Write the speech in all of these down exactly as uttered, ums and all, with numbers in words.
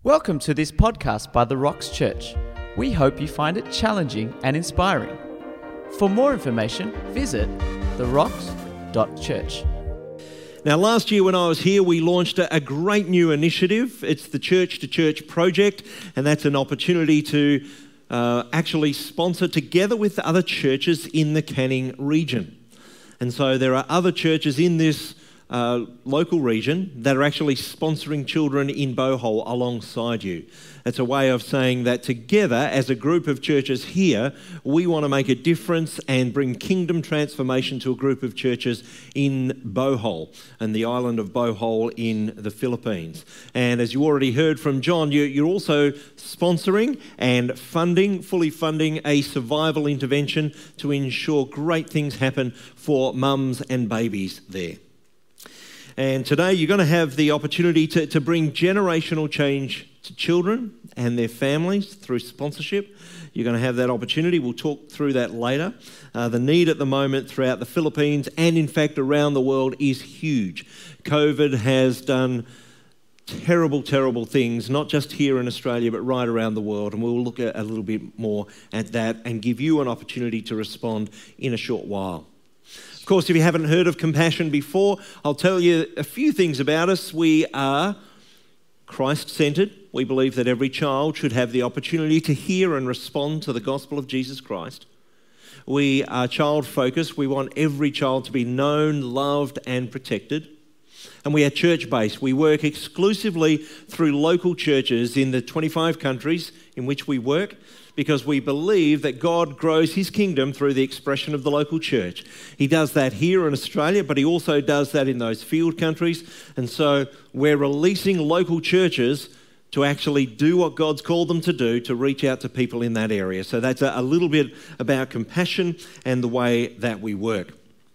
Welcome to this podcast by The Rocks Church. We hope you find it challenging and inspiring. For more information, visit the rocks dot church. Now, last year when I was here, we launched a, a great new initiative. It's the Church to Church project, and that's an opportunity to uh, actually sponsor together with other churches in the Canning region. And so there are other churches in this Uh, local region that are actually sponsoring children in Bohol alongside you. It's a way of saying that together as a group of churches here, we want to make a difference and bring kingdom transformation to a group of churches in Bohol and the island of Bohol in the Philippines. And as you already heard from John, you, you're also sponsoring and funding, fully funding a survival intervention to ensure great things happen for mums and babies there. And today you're going to have the opportunity to, to bring generational change to children and their families through sponsorship. You're going to have that opportunity. We'll talk through that later. Uh, the need at the moment throughout the Philippines and in fact around the world is huge. COVID has done terrible, terrible things, not just here in Australia, but right around the world. And we'll look at a little bit more at that and give you an opportunity to respond in a short while. Of course, if you haven't heard of Compassion before, I'll tell you a few things about us. We are Christ-centred. We believe that every child should have the opportunity to hear and respond to the gospel of Jesus Christ. We are child-focused. We want every child to be known, loved and protected. And we are church-based. We work exclusively through local churches in the twenty-five countries in which we work, because we believe that God grows his kingdom through the expression of the local church. He does that here in Australia, but he also does that in those field countries. And so we're releasing local churches to actually do what God's called them to do, to reach out to people in that area. So that's a, a little bit about Compassion and the way that we work.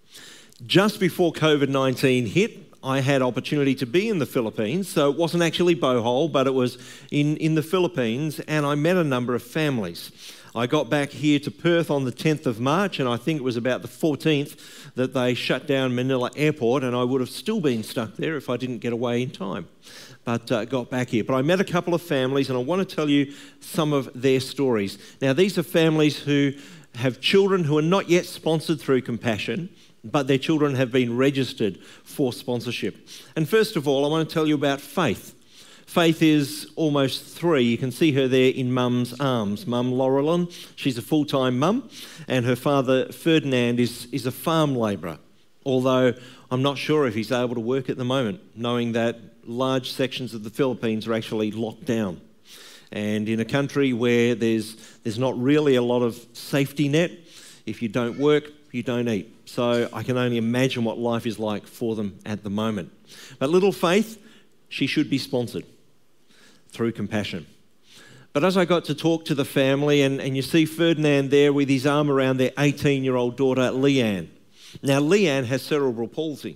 Just before covid nineteen hit, I had opportunity to be in the Philippines. So it wasn't actually Bohol, but it was in, in the Philippines, and I met a number of families. I got back here to Perth on the tenth of March, and I think it was about the fourteenth that they shut down Manila Airport, and I would have still been stuck there if I didn't get away in time. But uh, got back here. But I met a couple of families, and I want to tell you some of their stories. Now, these are families who have children who are not yet sponsored through Compassion, but their children have been registered for sponsorship. And first of all, I want to tell you about Faith. Faith is almost three. You can see her there in Mum's arms. Mum Laurelyn, she's a full-time mum, and her father Ferdinand is, is a farm labourer, although I'm not sure if he's able to work at the moment, knowing that large sections of the Philippines are actually locked down. And in a country where there's there's not really a lot of safety net, if you don't work, you don't eat. So I can only imagine what life is like for them at the moment. But little Faith, she should be sponsored through Compassion. But as I got to talk to the family, and, and you see Ferdinand there with his arm around their eighteen-year-old daughter, Leanne. Now, Leanne has cerebral palsy.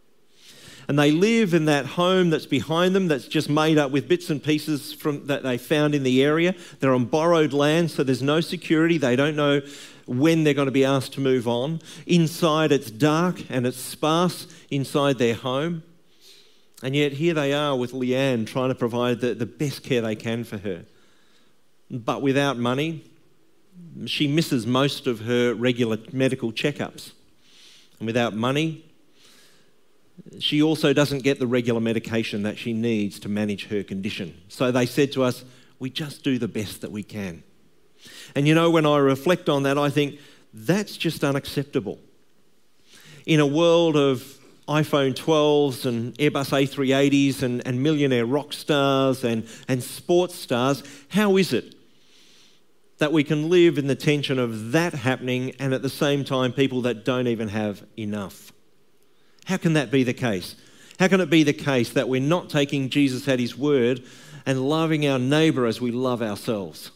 And they live in that home that's behind them that's just made up with bits and pieces from that they found in the area. They're on borrowed land, so there's no security. They don't know when they're going to be asked to move on. Inside it's dark and it's sparse inside their home. And yet here they are with Leanne trying to provide the, the best care they can for her. But without money, she misses most of her regular medical checkups. And without money, she also doesn't get the regular medication that she needs to manage her condition. So they said to us, we just do the best that we can. And you know, when I reflect on that, I think that's just unacceptable. In a world of iPhone twelves and Airbus A three eighties and, and millionaire rock stars and, and sports stars, how is it that we can live in the tension of that happening and at the same time people that don't even have enough? How can that be the case? How can it be the case that we're not taking Jesus at his word and loving our neighbour as we love ourselves?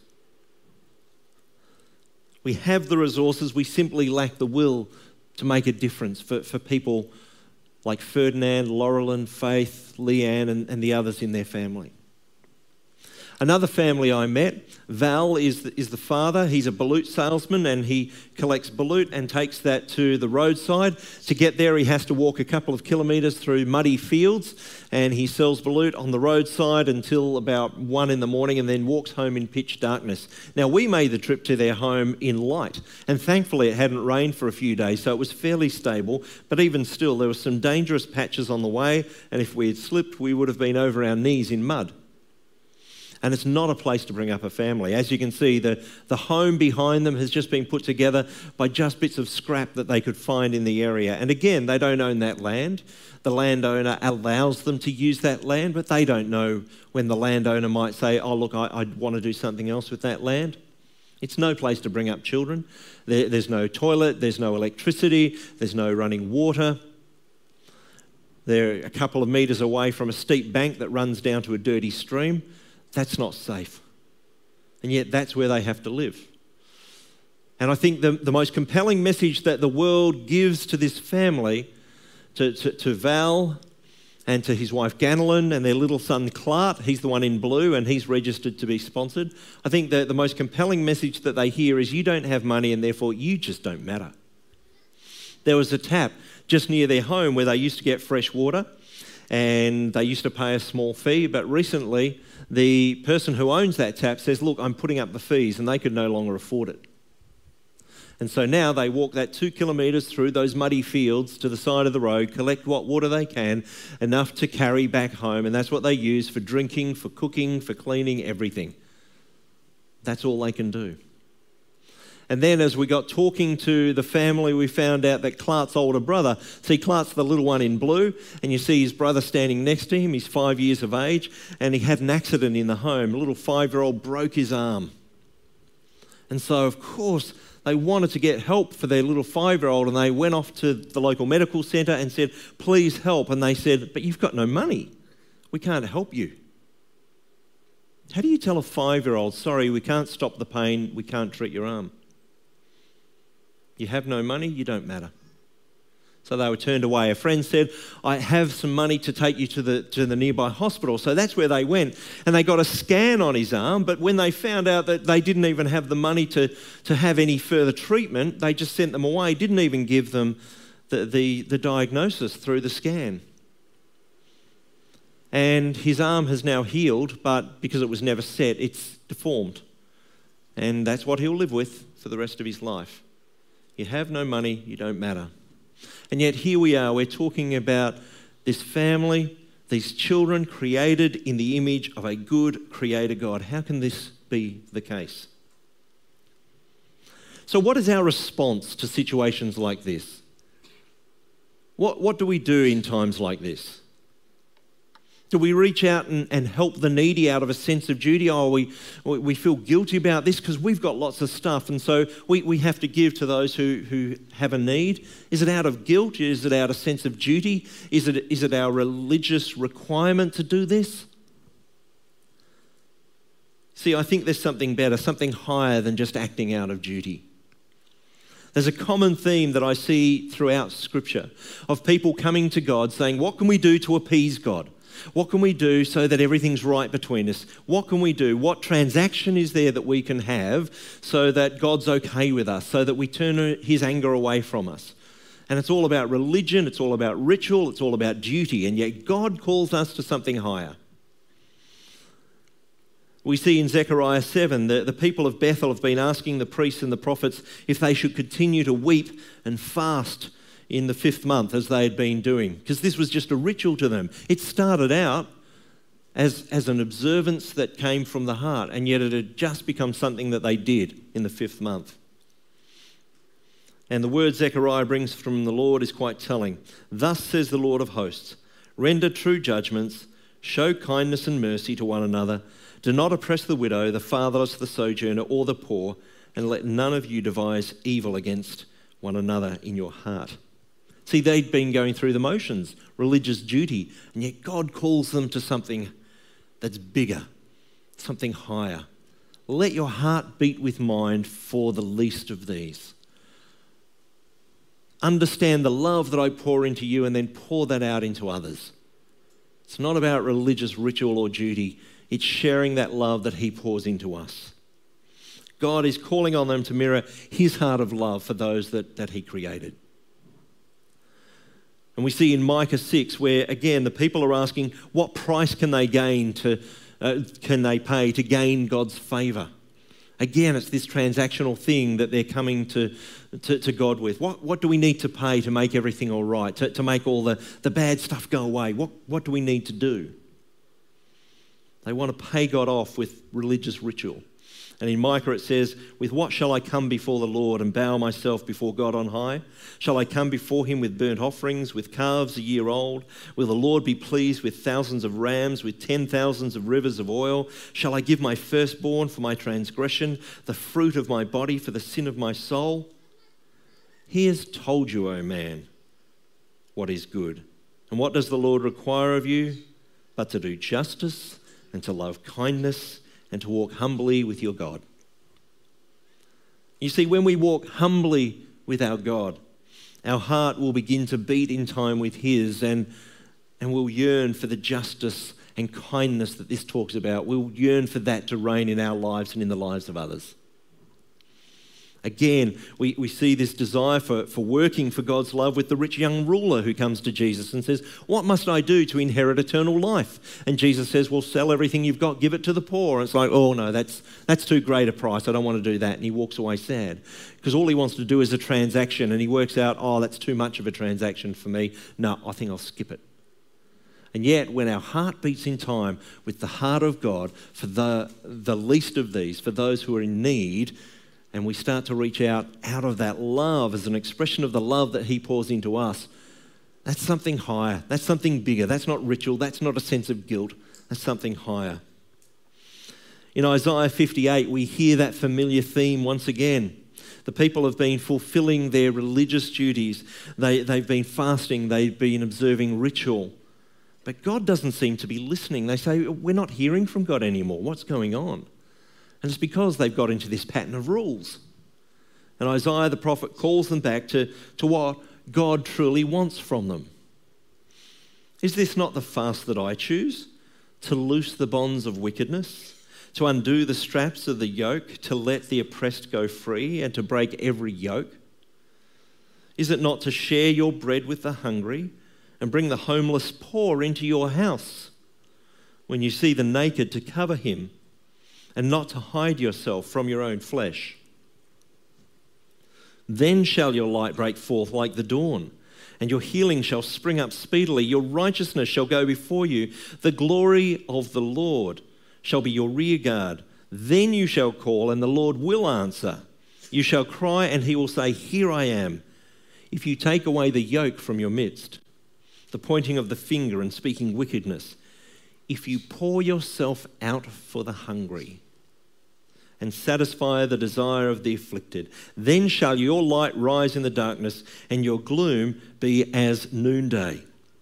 We have the resources, we simply lack the will to make a difference for, for people like Ferdinand, Laurelyn, Faith, Leanne and, and the others in their family. Another family I met, Val is the, is the father. He's a balut salesman and he collects balut and takes that to the roadside. To get there, he has to walk a couple of kilometres through muddy fields, and he sells balut on the roadside until about one in the morning and then walks home in pitch darkness. Now, we made the trip to their home in light, and thankfully it hadn't rained for a few days, so it was fairly stable, but even still, there were some dangerous patches on the way, and if we had slipped, we would have been over our knees in mud. And it's not a place to bring up a family. As you can see, the, the home behind them has just been put together by just bits of scrap that they could find in the area. And again, they don't own that land. The landowner allows them to use that land, but they don't know when the landowner might say, oh, look, I, I want to do something else with that land. It's no place to bring up children. There, there's no toilet, there's no electricity, there's no running water. They're a couple of metres away from a steep bank that runs down to a dirty stream. That's not safe. And yet that's where they have to live. And I think the, the most compelling message that the world gives to this family, to, to, to Val and to his wife Ganelin and their little son Clark, he's the one in blue and he's registered to be sponsored. I think that the most compelling message that they hear is you don't have money and therefore you just don't matter. There was a tap just near their home where they used to get fresh water and they used to pay a small fee, but recently the person who owns that tap says, look, I'm putting up the fees, and they could no longer afford it. And so now they walk that two kilometres through those muddy fields to the side of the road, collect what water they can, enough to carry back home, and that's what they use for drinking, for cooking, for cleaning, everything. That's all they can do. And then as we got talking to the family, we found out that Clark's older brother, see Clark's the little one in blue, and you see his brother standing next to him. He's five years of age, and he had an accident in the home. A little five-year-old broke his arm. And so, of course, they wanted to get help for their little five-year-old, and they went off to the local medical centre and said, please help. And they said, but you've got no money. We can't help you. How do you tell a five-year-old, sorry, we can't stop the pain, we can't treat your arm? You have no money, you don't matter. So they were turned away. A friend said, I have some money to take you to the to the nearby hospital. So that's where they went. And they got a scan on his arm, but when they found out that they didn't even have the money to, to have any further treatment, they just sent them away, didn't even give them the, the, the diagnosis through the scan. And his arm has now healed, but because it was never set, it's deformed. And that's what he'll live with for the rest of his life. You have no money, you don't matter. And yet here we are, we're talking about this family, these children created in the image of a good creator God. How can this be the case? So what is our response to situations like this? What, what do we do in times like this? Do we reach out and, and help the needy out of a sense of duty? Oh, we, we feel guilty about this because we've got lots of stuff and so we, we have to give to those who, who have a need. Is it out of guilt? Is it out of sense of duty? Is it, is it our religious requirement to do this? See, I think there's something better, something higher than just acting out of duty. There's a common theme that I see throughout Scripture of people coming to God saying, what can we do to appease God? What can we do so that everything's right between us? What can we do? What transaction is there that we can have so that God's okay with us, so that we turn his anger away from us? And it's all about religion, it's all about ritual, it's all about duty, and yet God calls us to something higher. We see in Zechariah seven that the people of Bethel have been asking the priests and the prophets if they should continue to weep and fast in the fifth month as they had been doing, because this was just a ritual to them. It started out as, as an observance that came from the heart, and yet it had just become something that they did in the fifth month. And the word Zechariah brings from the Lord is quite telling. Thus says the Lord of hosts, render true judgments, show kindness and mercy to one another, do not oppress the widow, the fatherless, the sojourner, or the poor, and let none of you devise evil against one another in your heart. See, they'd been going through the motions, religious duty, and yet God calls them to something that's bigger, something higher. Let your heart beat with mine for the least of these. Understand the love that I pour into you and then pour that out into others. It's not about religious ritual or duty. It's sharing that love that he pours into us. God is calling on them to mirror his heart of love for those that, that he created. And we see in Micah six where, again, the people are asking, what price can they gain to, uh, can they pay to gain God's favour? Again, it's this transactional thing that they're coming to, to, to God with. What, what do we need to pay to make everything all right, to, to make all the, the bad stuff go away? What, what do we need to do? They want to pay God off with religious ritual. And in Micah it says, with what shall I come before the Lord and bow myself before God on high? Shall I come before him with burnt offerings, with calves a year old? Will the Lord be pleased with thousands of rams, with ten thousands of rivers of oil? Shall I give my firstborn for my transgression, the fruit of my body for the sin of my soul? He has told you, O man, what is good. And what does the Lord require of you? But to do justice and to love kindness and to walk humbly with your God. You see, when we walk humbly with our God, our heart will begin to beat in time with his, and, and we'll yearn for the justice and kindness that this talks about. We'll yearn for that to reign in our lives and in the lives of others. Again, we, we see this desire for, for working for God's love with the rich young ruler who comes to Jesus and says, what must I do to inherit eternal life? And Jesus says, well, sell everything you've got, give it to the poor. And it's like, oh no, that's, that's too great a price. I don't want to do that. And he walks away sad because all he wants to do is a transaction, and he works out, oh, that's too much of a transaction for me. No, I think I'll skip it. And yet, when our heart beats in time with the heart of God for the, the least of these, for those who are in need, and we start to reach out out of that love as an expression of the love that he pours into us, that's something higher. That's something bigger. That's not ritual. That's not a sense of guilt. That's something higher. In Isaiah fifty-eight, we hear that familiar theme once again. The people have been fulfilling their religious duties. They, they've been fasting. They've been observing ritual. But God doesn't seem to be listening. They say, we're not hearing from God anymore. What's going on? And it's because they've got into this pattern of rules. And Isaiah the prophet calls them back to, to what God truly wants from them. Is this not the fast that I choose? To loose the bonds of wickedness, to undo the straps of the yoke, to let the oppressed go free, and to break every yoke? Is it not to share your bread with the hungry and bring the homeless poor into your house? When you see the naked, to cover him, and not to hide yourself from your own flesh. Then shall your light break forth like the dawn, and your healing shall spring up speedily. Your righteousness shall go before you. The glory of the Lord shall be your rear guard. Then you shall call, and the Lord will answer. You shall cry, and he will say, here I am. If you take away the yoke from your midst, the pointing of the finger and speaking wickedness, if you pour yourself out for the hungry, and satisfy the desire of the afflicted, then shall your light rise in the darkness, and your gloom be as noonday.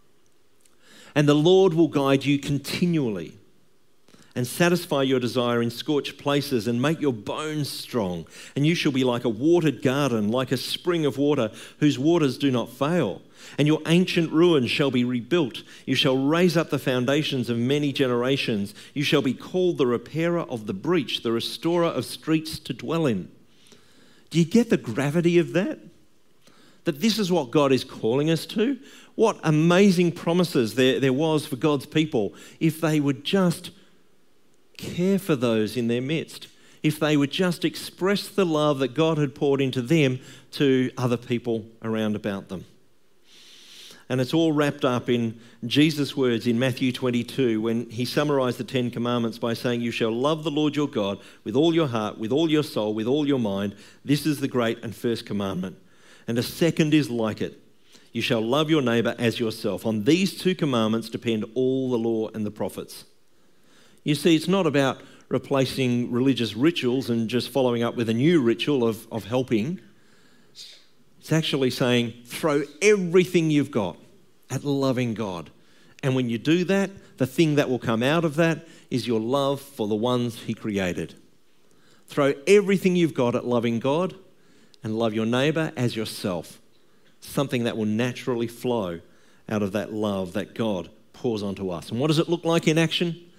And the Lord will guide you continually, and satisfy your desire in scorched places, and make your bones strong. And you shall be like a watered garden, like a spring of water, whose waters do not fail. And your ancient ruins shall be rebuilt. You shall raise up the foundations of many generations. You shall be called the repairer of the breach, the restorer of streets to dwell in. Do you get the gravity of that? That this is what God is calling us to? What amazing promises there, there was for God's people if they would just care for those in their midst, if they would just express the love that God had poured into them to other people around about them. And it's all wrapped up in Jesus' words in Matthew twenty-two when he summarised the Ten Commandments by saying, you shall love the Lord your God with all your heart, with all your soul, with all your mind. This is the great and first commandment. And a second is like it. You shall love your neighbour as yourself. On these two commandments depend all the law and the prophets. You see, it's not about replacing religious rituals and just following up with a new ritual of, of helping. It's actually saying, throw everything you've got at loving God. And when you do that, the thing that will come out of that is your love for the ones he created. Throw everything you've got at loving God and love your neighbour as yourself. Something that will naturally flow out of that love that God pours onto us. And what does it look like in action?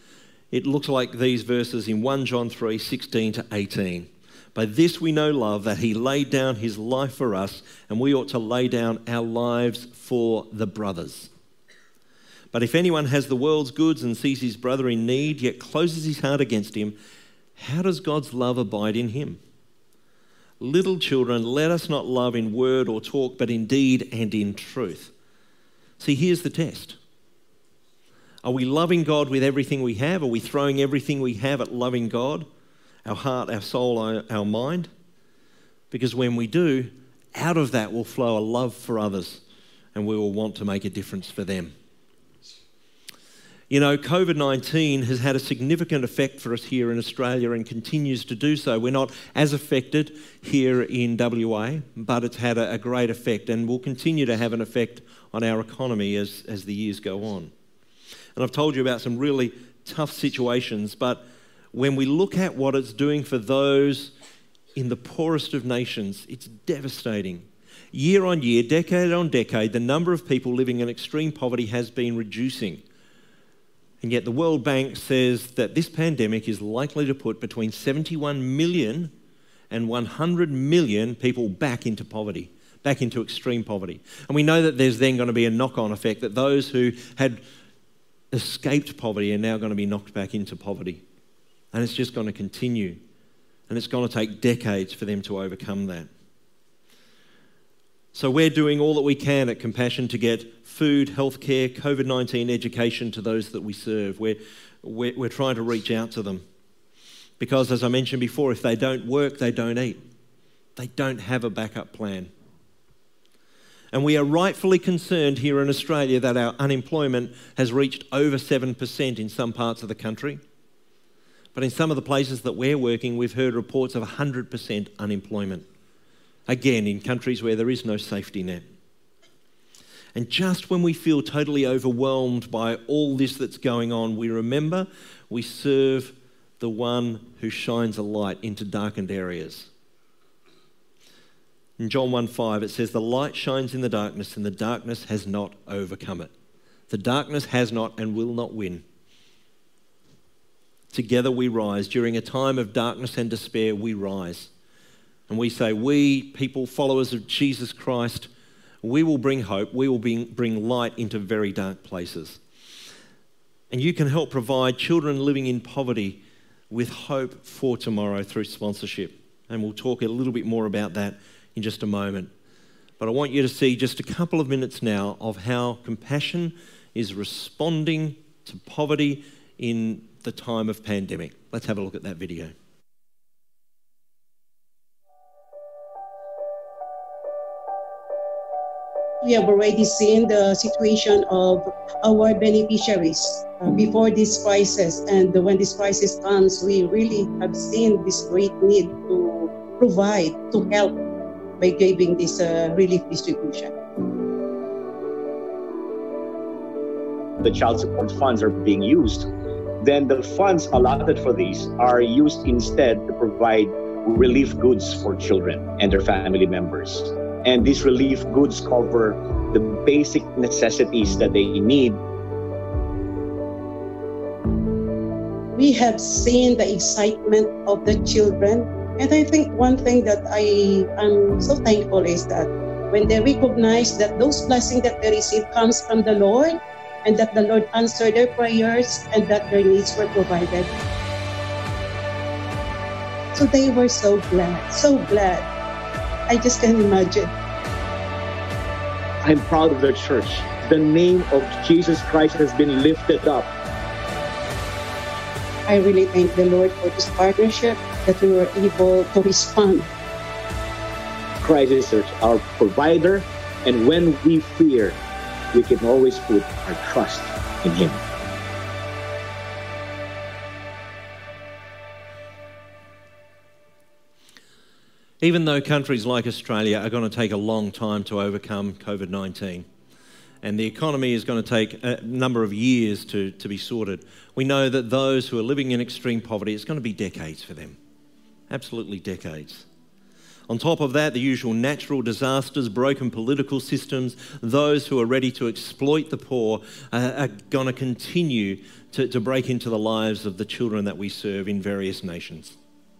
it looks like these verses in First John three, sixteen to eighteen. By this we know love, that he laid down his life for us, and we ought to lay down our lives for the brothers. But if anyone has the world's goods and sees his brother in need, yet closes his heart against him, how does God's love abide in him? Little children, let us not love in word or talk, but in deed and in truth. See, here's the test. Are we loving God with everything we have? Are we throwing everything we have at loving God? Our heart, our soul, our, our mind? Because when we do, out of that will flow a love for others, and we will want to make a difference for them. You know, covid nineteen has had a significant effect for us here in Australia and continues to do so. We're not as affected here in W A, but it's had a, a great effect and will continue to have an effect on our economy as, as the years go on. And I've told you about some really tough situations, but when we look at what it's doing for those in the poorest of nations, it's devastating. Year on year, decade on decade, the number of people living in extreme poverty has been reducing. And yet the World Bank says that this pandemic is likely to put between seventy-one million and one hundred million people back into poverty, back into extreme poverty. And we know that there's then going to be a knock-on effect, that those who had escaped poverty are now going to be knocked back into poverty. And it's just going to continue. And it's going to take decades for them to overcome that. So we're doing all that we can at Compassion to get food, healthcare, covid nineteen education to those that we serve. We're, we're, we're trying to reach out to them. Because as I mentioned before, if they don't work, they don't eat. They don't have a backup plan. And we are rightfully concerned here in Australia that our unemployment has reached over seven percent in some parts of the country. But in some of the places that we're working, we've heard reports of one hundred percent unemployment. Again, in countries where there is no safety net. And just when we feel totally overwhelmed by all this that's going on, we remember we serve the one who shines a light into darkened areas. In John one five, it says, the light shines in the darkness, and the darkness has not overcome it. The darkness has not and will not win. Together we rise. During a time of darkness and despair, we rise. And we say, we, people, followers of Jesus Christ, we will bring hope, we will bring, bring light into very dark places. And you can help provide children living in poverty with hope for tomorrow through sponsorship. And we'll talk a little bit more about that in just a moment. But I want you to see just a couple of minutes now of how Compassion is responding to poverty in the time of pandemic. Let's have a look at that video. We have already seen the situation of our beneficiaries uh, before this crisis. And when this crisis comes, we really have seen this great need to provide, to help by giving this uh, relief distribution. The child support funds are being used, then the funds allotted for these are used instead to provide relief goods for children and their family members. And these relief goods cover the basic necessities that they need. We have seen the excitement of the children. And I think one thing that I am so thankful is that when they recognize that those blessings that they receive comes from the Lord, and that the Lord answered their prayers, and that their needs were provided. So they were so glad, so glad. I just can't imagine. I'm proud of the church. The name of Jesus Christ has been lifted up. I really thank the Lord for this partnership, that we were able to respond. Christ is our provider, and when we fear, we can always put our trust in Him. Even though countries like Australia are going to take a long time to overcome covid nineteen, and the economy is going to take a number of years to, to be sorted, we know that those who are living in extreme poverty, it's going to be decades for them. Absolutely decades. On top of that, the usual natural disasters, broken political systems, those who are ready to exploit the poor are, are going to continue to, to break into the lives of the children that we serve in various nations.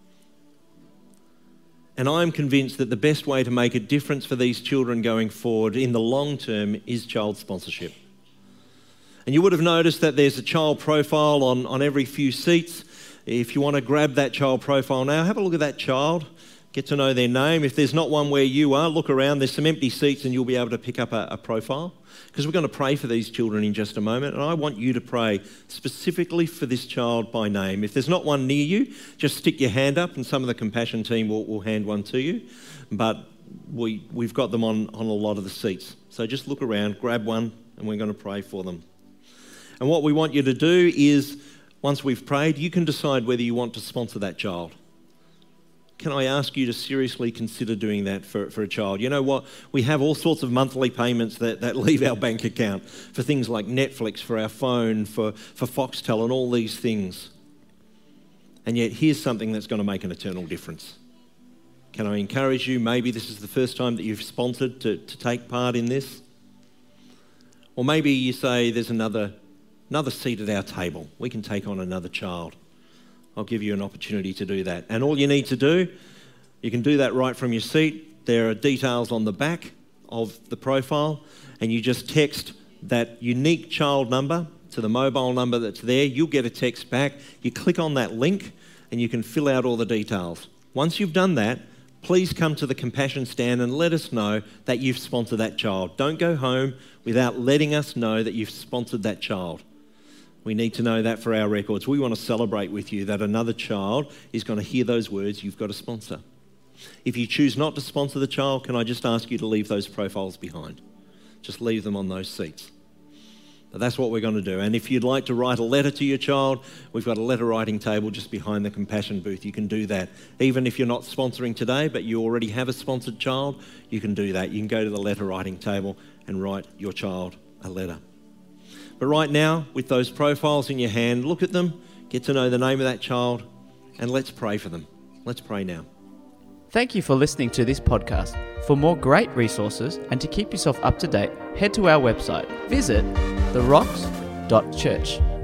And I'm convinced that the best way to make a difference for these children going forward in the long term is child sponsorship. And you would have noticed that there's a child profile on, on every few seats. If you want to grab that child profile now, have a look at that child, get to know their name. If there's not one where you are, look around. There's some empty seats and you'll be able to pick up a, a profile, because we're going to pray for these children in just a moment. And I want you to pray specifically for this child by name. If there's not one near you, just stick your hand up and some of the compassion team will, will hand one to you. But we, we've got them on, on a lot of the seats. So just look around, grab one, and we're going to pray for them. And what we want you to do is, once we've prayed, you can decide whether you want to sponsor that child. Can I ask you to seriously consider doing that for, for a child? You know what? We have all sorts of monthly payments that, that leave our bank account for things like Netflix, for our phone, for, for Foxtel and all these things. And yet here's something that's going to make an eternal difference. Can I encourage you, maybe this is the first time that you've sponsored to, to take part in this? Or maybe you say there's another Another seat at our table. We can take on another child. I'll give you an opportunity to do that. And all you need to do, you can do that right from your seat. There are details on the back of the profile, and you just text that unique child number to the mobile number that's there. You'll get a text back. You click on that link, and you can fill out all the details. Once you've done that, please come to the Compassion Stand and let us know that you've sponsored that child. Don't go home without letting us know that you've sponsored that child. We need to know that for our records. We want to celebrate with you that another child is going to hear those words, you've got to sponsor. If you choose not to sponsor the child, can I just ask you to leave those profiles behind? Just leave them on those seats. But that's what we're going to do. And if you'd like to write a letter to your child, we've got a letter writing table just behind the Compassion booth. You can do that. Even if you're not sponsoring today, but you already have a sponsored child, you can do that. You can go to the letter writing table and write your child a letter. But right now, with those profiles in your hand, look at them, get to know the name of that child, and let's pray for them. Let's pray now. Thank you for listening to this podcast. For more great resources and to keep yourself up to date, head to our website. Visit the rocks dot church.